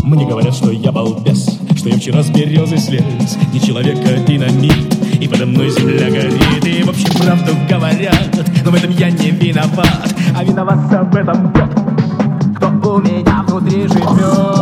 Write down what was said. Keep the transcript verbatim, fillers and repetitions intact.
Мне говорят, что я балбес, что я вчера с березы слез. Не человек, а динамит, и подо мной земля горит. И в общем правду говорят, но в этом я не виноват. А виноват в этом тот, кто у меня внутри живет.